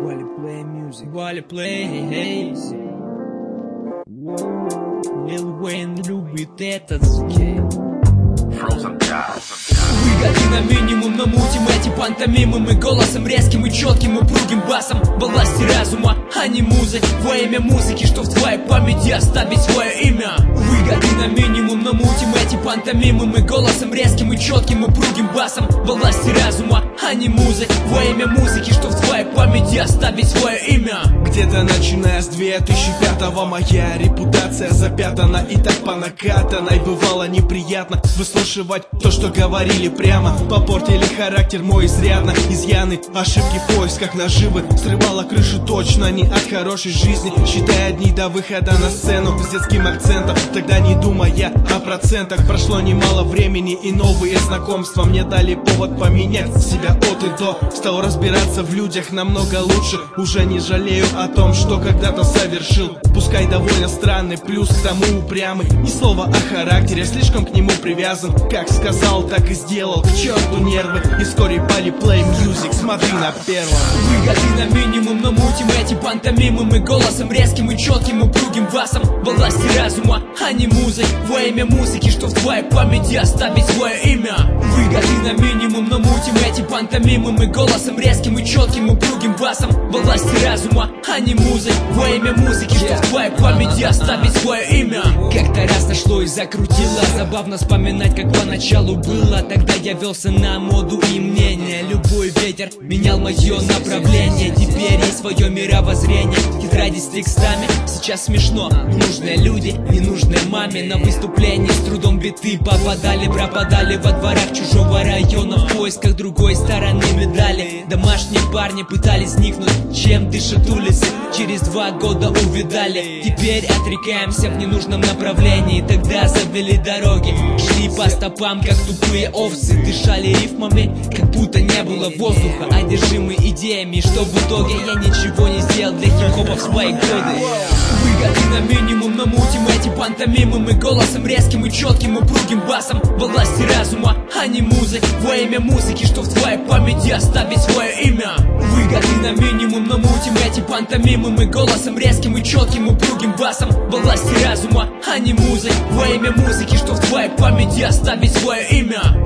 Wally play music. Wally play. Lil Wayne любит этот скейл. Выгоды на минимум, но мутим эти пантомимы. Мы голосом резким и четким, упругим басом во власти разума, а не музы. Во имя музыки, что в твоей памяти оставить свое имя. Выгоды на минимум, но мутим эти пантомимы. Мы голосом резким и четким, упругим басом во власти разума, а не музы. Во имя музыки, что в твоей памяти оставить свое имя. Где-то начиная с 2005-го моя репутация запятана и так по накатанной. Бывало неприятно выслушивать то, что говорили прямо. Попортили характер мой изрядно. Изъяны, ошибки в поисках наживы. Срывала крышу точно не от хорошей жизни. Считая дни до выхода на сцену с детским акцентом. Тогда не думая о процентах. Прошло немало времени и новые знакомства мне дали повод поменять себя от и до. Стал разбираться в людях намного лучше. Уже не жалею о том, что когда-то совершил. Пускай довольно странный, плюс к тому упрямый. Ни слова о характере, слишком к нему привязан. Как сказал, так и сделал, к черту нервы. И вскоре Wally play music, смотри на первом. Выгоды на минимум, но мутим эти пантомимы. Мы голосом резким и четким, упругим басом во власти разума, а не музой. Во имя музыки, что в твоей памяти оставить свое имя. Выгоды на минимум, но мутим эти пантомимы. Мы голосом резким и четким, упругим басом во власти разума, а не музой. Во имя музыки, что в твоей памяти оставить свое имя. Как-то раз нашло и закрутило. Забавно вспоминать, как поначалу было. Тогда я велся на моду и мнение. Любой ветер менял мое направление. Теперь есть свое мировоззрение. Тетради с текстами, сейчас смешно. Нужные люди, ненужные маме. На выступлении с трудом биты попадали. Пропадали во дворах чужого района в поисках другой стороны медали. Домашние парни пытались вникнуть, чем дышат улицы. Через 2 года увидали. Теперь отрекаемся в ненужном направлении. Тогда завели дороги, шли по стопам, как тупые овцы. Дышали рифмами, как будто не было воздуха. Одержимы идеями, что в итоге я ничего не сделал для хип-хопа в свои годы. Выгоды на минимум, но мутим эти пантомимы. Мы голосом резким и четким, упругим басом во власти разума, а не музы. Во имя музыки, что в твоей памяти оставить свое имя. Выгоды на минимум, но мутим эти пантомимы. Мы голосом резким и четким, упругим басом во власти разума, а не музы. Во имя музыки, что в твоей памяти оставить свое имя.